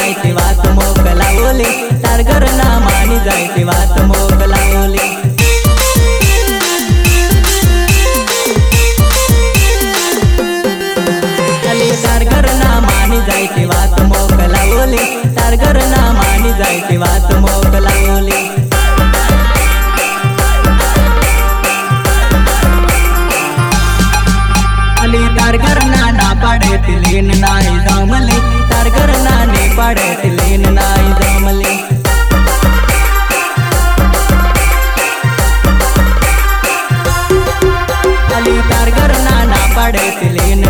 जाय ती बात मोकलावली, तार घर ना मानी जाय ती बात मोकलावली। अली तार घर ना मानी जाय ती बात मोकलावली, तार घर ना मानी जाय ती बात मोकलावली। अली तार घर ना पाडे तिलीन नाही जमली, तार घर ने पाडे तिलीन नाही जमली। अली तार घर ना पाडे तिलीन